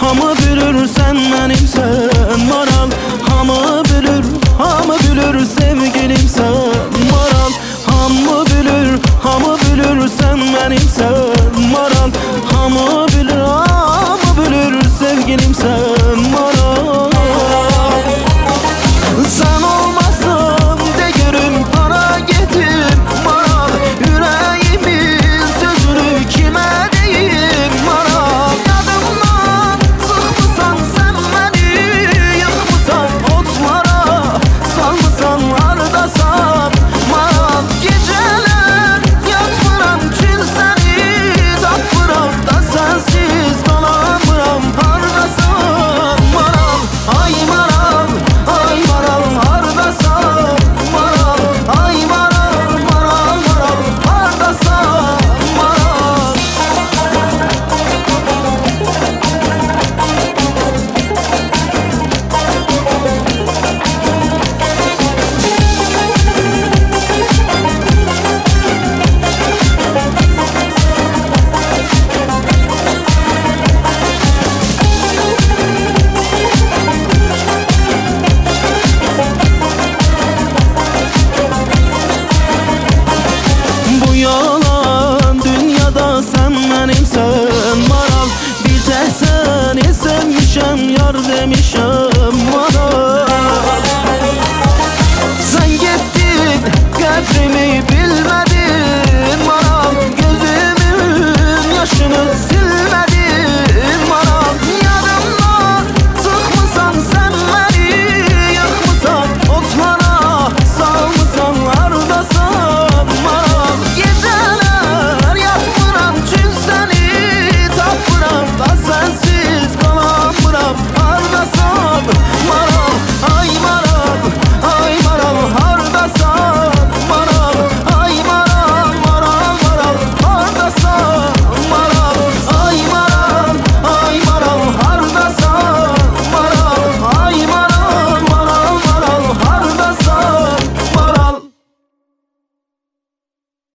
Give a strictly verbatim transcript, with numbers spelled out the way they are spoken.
Hamı bilir sen benimsen maral. Hamı bilir, hamı bilir sevgilim sen maral. Hamı bilir, hamı bilir sen benimsen maral. Hamı bilir, hamı bilir sevgilim sen maral. Sen olmazsan değerim para getir maral. Yüreğimin sözünü kime deyim maral. Yadımdan sıkmışsan sen beni, yıkmışsan otlara, salmışsan ardasan maral. Geceler yatmıram çün seni tapmıram da sensiz kalamıram hardasan maral. Ay maral, ay maral hardasan maral. Ay maral, maral, maral hardasan maral. Bu yalan dünyada sen benimsen maral. Bir tek seni sevmişem yar demişem